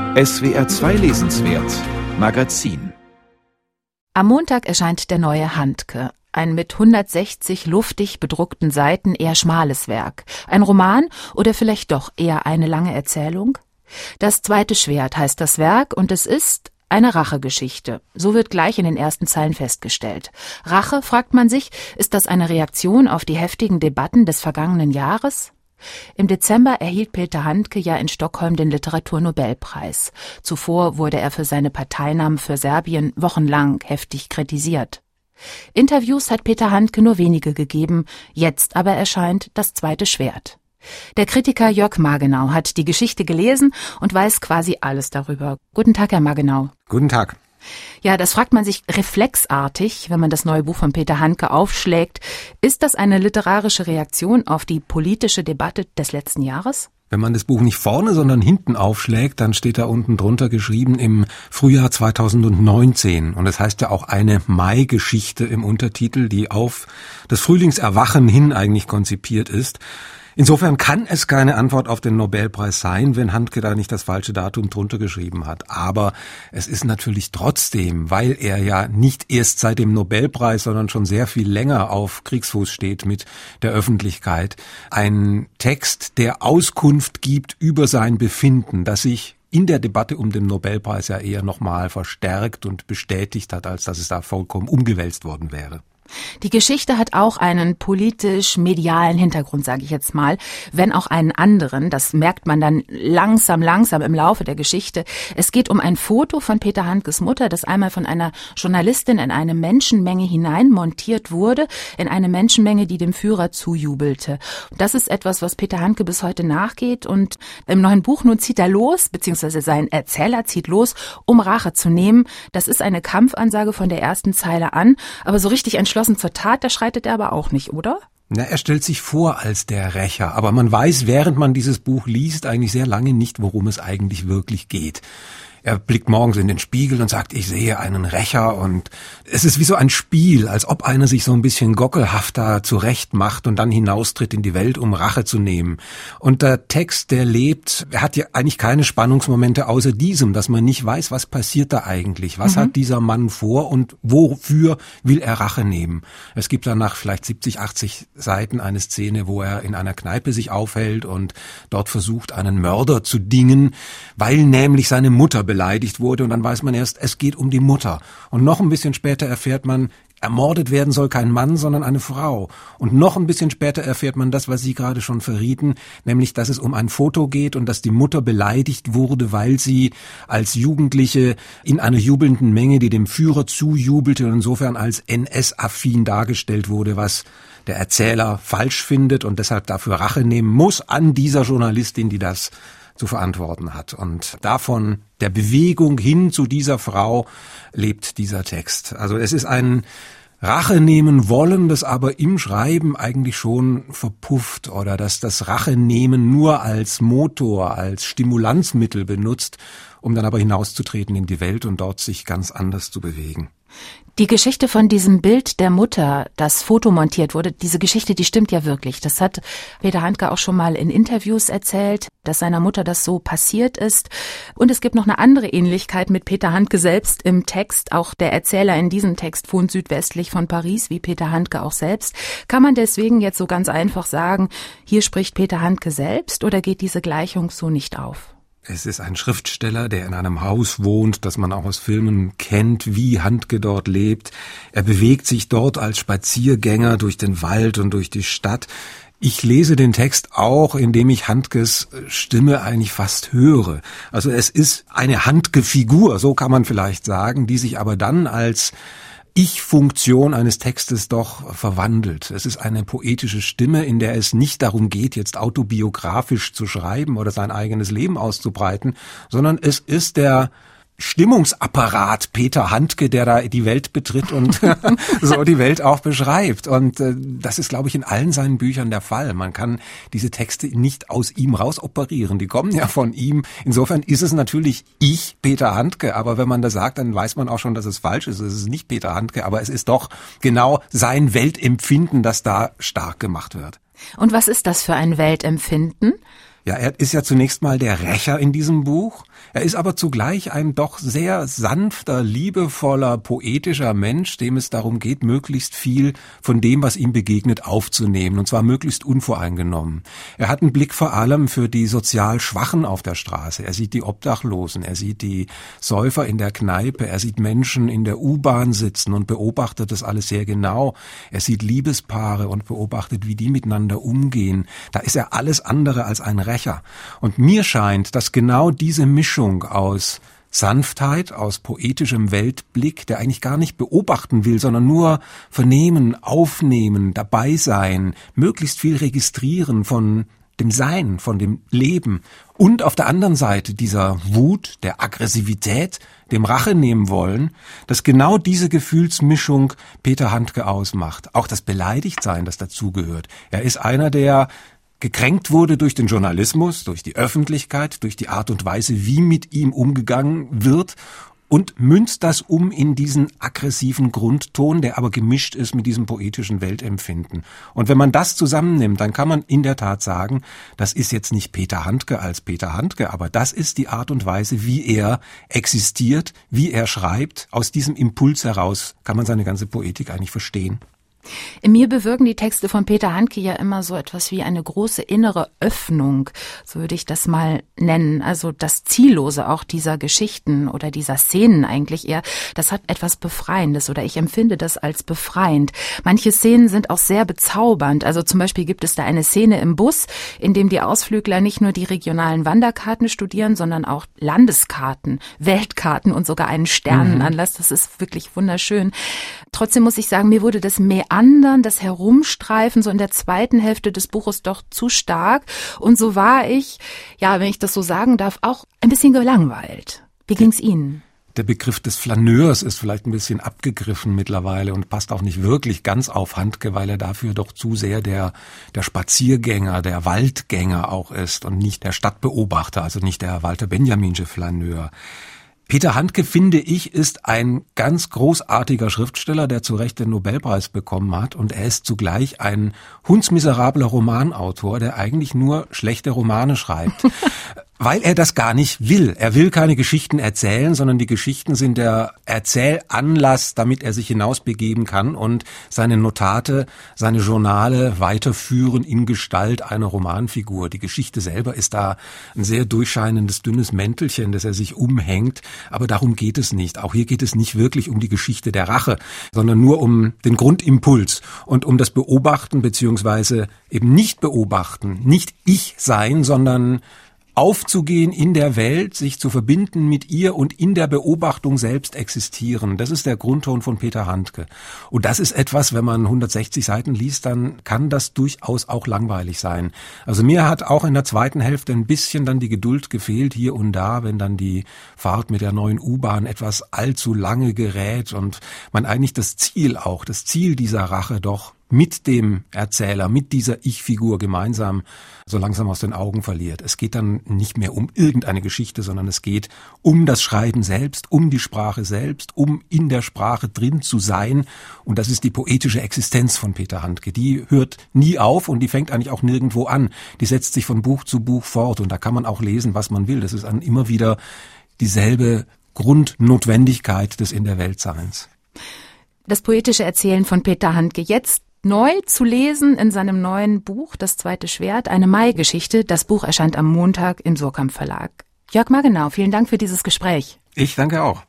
SWR 2 Lesenswert Magazin. Am Montag erscheint der neue Handke. Ein mit 160 luftig bedruckten Seiten eher schmales Werk. Ein Roman oder vielleicht doch eher eine lange Erzählung? Das zweite Schwert heißt das Werk und es ist eine Rachegeschichte. So wird gleich in den ersten Zeilen festgestellt. Rache, fragt man sich, ist das eine Reaktion auf die heftigen Debatten des vergangenen Jahres? Im Dezember erhielt Peter Handke ja in Stockholm den Literaturnobelpreis. Zuvor wurde er für seine Parteinahme für Serbien wochenlang heftig kritisiert. Interviews hat Peter Handke nur wenige gegeben, jetzt aber erscheint das zweite Schwert. Der Kritiker Jörg Margenau hat die Geschichte gelesen und weiß quasi alles darüber. Guten Tag, Herr Margenau. Guten Tag. Ja, das fragt man sich reflexartig, wenn man das neue Buch von Peter Handke aufschlägt. Ist das eine literarische Reaktion auf die politische Debatte des letzten Jahres? Wenn man das Buch nicht vorne, sondern hinten aufschlägt, dann steht da unten drunter geschrieben im Frühjahr 2019. Und das heißt ja auch eine Mai-Geschichte im Untertitel, die auf das Frühlingserwachen hin eigentlich konzipiert ist. Insofern kann es keine Antwort auf den Nobelpreis sein, wenn Handke da nicht das falsche Datum drunter geschrieben hat. Aber es ist natürlich trotzdem, weil er ja nicht erst seit dem Nobelpreis, sondern schon sehr viel länger auf Kriegsfuß steht mit der Öffentlichkeit, ein Text, der Auskunft gibt über sein Befinden, das sich in der Debatte um den Nobelpreis ja eher nochmal verstärkt und bestätigt hat, als dass es da vollkommen umgewälzt worden wäre. Die Geschichte hat auch einen politisch-medialen Hintergrund, sage ich jetzt mal, wenn auch einen anderen. Das merkt man dann langsam im Laufe der Geschichte. Es geht um ein Foto von Peter Handkes Mutter, das einmal von einer Journalistin in eine Menschenmenge hinein montiert wurde, in eine Menschenmenge, die dem Führer zujubelte. Das ist etwas, was Peter Handke bis heute nachgeht und im neuen Buch nun zieht er los, beziehungsweise sein Erzähler zieht los, um Rache zu nehmen. Das ist eine Kampfansage von der ersten Zeile an, aber so richtig entschlossen zur Tat, da schreitet er aber auch nicht, oder? Na, er stellt sich vor als der Rächer, aber man weiß, während man dieses Buch liest, eigentlich sehr lange nicht, worum es eigentlich wirklich geht. Er blickt morgens in den Spiegel und sagt, ich sehe einen Rächer und es ist wie so ein Spiel, als ob einer sich so ein bisschen gockelhafter zurecht macht und dann hinaustritt in die Welt, um Rache zu nehmen. Und der Text, der lebt, er hat ja eigentlich keine Spannungsmomente außer diesem, dass man nicht weiß, was passiert da eigentlich, was hat dieser Mann vor und wofür will er Rache nehmen. Es gibt danach vielleicht 70, 80 Seiten eine Szene, wo er in einer Kneipe sich aufhält und dort versucht, einen Mörder zu dingen, weil nämlich seine Mutter beleidigt wurde und dann weiß man erst, es geht um die Mutter. Und noch ein bisschen später erfährt man, ermordet werden soll kein Mann, sondern eine Frau. Und noch ein bisschen später erfährt man das, was Sie gerade schon verrieten, nämlich, dass es um ein Foto geht und dass die Mutter beleidigt wurde, weil sie als Jugendliche in einer jubelnden Menge, die dem Führer zujubelte und insofern als NS-affin dargestellt wurde, was der Erzähler falsch findet und deshalb dafür Rache nehmen muss an dieser Journalistin, die das zu verantworten hat. Und davon, der Bewegung hin zu dieser Frau, lebt dieser Text. Also es ist ein Rache nehmen wollen, das aber im Schreiben eigentlich schon verpufft oder dass das Rache nehmen nur als Motor, als Stimulanzmittel benutzt, um dann aber hinauszutreten in die Welt und dort sich ganz anders zu bewegen. Die Geschichte von diesem Bild der Mutter, das fotomontiert wurde, diese Geschichte, die stimmt ja wirklich. Das hat Peter Handke auch schon mal in Interviews erzählt, dass seiner Mutter das so passiert ist. Und es gibt noch eine andere Ähnlichkeit mit Peter Handke selbst im Text. Auch der Erzähler in diesem Text wohnt südwestlich von Paris, wie Peter Handke auch selbst. Kann man deswegen jetzt so ganz einfach sagen, hier spricht Peter Handke selbst oder geht diese Gleichung so nicht auf? Es ist ein Schriftsteller, der in einem Haus wohnt, das man auch aus Filmen kennt, wie Handke dort lebt. Er bewegt sich dort als Spaziergänger durch den Wald und durch die Stadt. Ich lese den Text auch, indem ich Handkes Stimme eigentlich fast höre. Also es ist eine Handke-Figur, so kann man vielleicht sagen, die sich aber dann als Ich-Funktion eines Textes doch verwandelt. Es ist eine poetische Stimme, in der es nicht darum geht, jetzt autobiografisch zu schreiben oder sein eigenes Leben auszubreiten, sondern es ist der Stimmungsapparat Peter Handke, der da die Welt betritt und so die Welt auch beschreibt. Und das ist, glaube ich, in allen seinen Büchern der Fall. Man kann diese Texte nicht aus ihm raus operieren. Die kommen ja von ihm. Insofern ist es natürlich Peter Handke. Aber wenn man das sagt, dann weiß man auch schon, dass es falsch ist. Es ist nicht Peter Handke, aber es ist doch genau sein Weltempfinden, das da stark gemacht wird. Und was ist das für ein Weltempfinden? Ja, er ist ja zunächst mal der Rächer in diesem Buch. Er ist aber zugleich ein doch sehr sanfter, liebevoller, poetischer Mensch, dem es darum geht, möglichst viel von dem, was ihm begegnet, aufzunehmen, und zwar möglichst unvoreingenommen. Er hat einen Blick vor allem für die sozial Schwachen auf der Straße. Er sieht die Obdachlosen, er sieht die Säufer in der Kneipe, er sieht Menschen in der U-Bahn sitzen und beobachtet das alles sehr genau. Er sieht Liebespaare und beobachtet, wie die miteinander umgehen. Da ist er alles andere als ein Rächer. Und mir scheint, dass genau diese Mischung aus Sanftheit, aus poetischem Weltblick, der eigentlich gar nicht beobachten will, sondern nur vernehmen, aufnehmen, dabei sein, möglichst viel registrieren von dem Sein, von dem Leben, und auf der anderen Seite dieser Wut, der Aggressivität, dem Rache nehmen wollen, dass genau diese Gefühlsmischung Peter Handke ausmacht. Auch das Beleidigtsein, das dazugehört. Er ist einer, der gekränkt wurde durch den Journalismus, durch die Öffentlichkeit, durch die Art und Weise, wie mit ihm umgegangen wird, und münzt das um in diesen aggressiven Grundton, der aber gemischt ist mit diesem poetischen Weltempfinden. Und wenn man das zusammennimmt, dann kann man in der Tat sagen, das ist jetzt nicht Peter Handke als Peter Handke, aber das ist die Art und Weise, wie er existiert, wie er schreibt. Aus diesem Impuls heraus kann man seine ganze Poetik eigentlich verstehen. In mir bewirken die Texte von Peter Handke ja immer so etwas wie eine große innere Öffnung, so würde ich das mal nennen. Also das Ziellose auch dieser Geschichten oder dieser Szenen eigentlich eher, das hat etwas Befreiendes, oder ich empfinde das als befreiend. Manche Szenen sind auch sehr bezaubernd. Also zum Beispiel gibt es da eine Szene im Bus, in dem die Ausflügler nicht nur die regionalen Wanderkarten studieren, sondern auch Landeskarten, Weltkarten und sogar einen Sternenanlass. Das ist wirklich wunderschön. Trotzdem muss ich sagen, mir wurde das Meandern, das Herumstreifen so in der zweiten Hälfte des Buches doch zu stark. Und so war ich, ja, wenn ich das so sagen darf, auch ein bisschen gelangweilt. Wie ging's Ihnen? Der Begriff des Flaneurs ist vielleicht ein bisschen abgegriffen mittlerweile und passt auch nicht wirklich ganz auf Handke, weil er dafür doch zu sehr der Spaziergänger, der Waldgänger auch ist und nicht der Stadtbeobachter, also nicht der Walter Benjaminsche Flaneur. Peter Handke, finde ich, ist ein ganz großartiger Schriftsteller, der zu Recht den Nobelpreis bekommen hat, und er ist zugleich ein hundsmiserabler Romanautor, der eigentlich nur schlechte Romane schreibt. Weil er das gar nicht will. Er will keine Geschichten erzählen, sondern die Geschichten sind der Erzählanlass, damit er sich hinausbegeben kann und seine Notate, seine Journale weiterführen in Gestalt einer Romanfigur. Die Geschichte selber ist da ein sehr durchscheinendes, dünnes Mäntelchen, das er sich umhängt, aber darum geht es nicht. Auch hier geht es nicht wirklich um die Geschichte der Rache, sondern nur um den Grundimpuls und um das Beobachten beziehungsweise eben nicht beobachten, nicht ich sein, sondern aufzugehen in der Welt, sich zu verbinden mit ihr und in der Beobachtung selbst existieren. Das ist der Grundton von Peter Handke. Und das ist etwas, wenn man 160 Seiten liest, dann kann das durchaus auch langweilig sein. Also mir hat auch in der zweiten Hälfte ein bisschen dann die Geduld gefehlt, hier und da, wenn dann die Fahrt mit der neuen U-Bahn etwas allzu lange gerät und man eigentlich das Ziel dieser Rache doch mit dem Erzähler, mit dieser Ich-Figur gemeinsam so langsam aus den Augen verliert. Es geht dann nicht mehr um irgendeine Geschichte, sondern es geht um das Schreiben selbst, um die Sprache selbst, um in der Sprache drin zu sein. Und das ist die poetische Existenz von Peter Handke. Die hört nie auf und die fängt eigentlich auch nirgendwo an. Die setzt sich von Buch zu Buch fort und da kann man auch lesen, was man will. Das ist dann immer wieder dieselbe Grundnotwendigkeit des In der Weltseins. Das poetische Erzählen von Peter Handke jetzt neu zu lesen in seinem neuen Buch Das zweite Schwert, eine Mai-Geschichte. Das Buch erscheint am Montag im Suhrkamp Verlag. Jörg Margenau, vielen Dank für dieses Gespräch. Ich danke auch.